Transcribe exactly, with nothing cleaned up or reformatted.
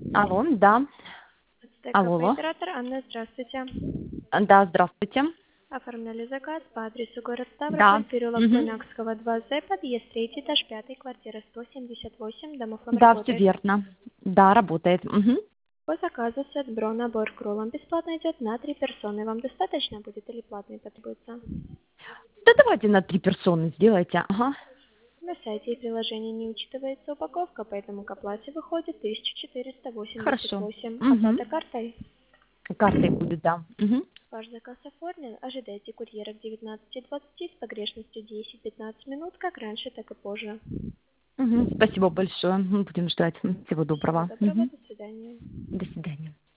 Алло, да. ЦТКП Алло, алло. оператор Анна, здравствуйте. Да, здравствуйте. Оформляли заказ по адресу город Да. Ставрополь, переулок Мгм. Буйнакского, два З, подъезд третий, этаж пятый, квартира сто семьдесят восемь, домофон Да, все работает. верно. Да, работает. Мгм. По заказу сет Бро набор к роллам бесплатно идет на три персоны. Вам достаточно будет или платный потребуется? Да давайте на три персоны сделайте. Ага. На сайте и приложении не учитывается упаковка, поэтому к оплате выходит тысяча четыреста восемьдесят Хорошо. восемь. Угу. Оплата картой. Картой будет, да. Угу. Ваш заказ оформлен. Ожидайте курьера к девятнадцати двадцати с погрешностью десять-пятнадцать минут, как раньше, так и позже. Угу. Спасибо большое. Будем ждать. Всего Всего доброго. доброго, Угу. до свидания. До свидания.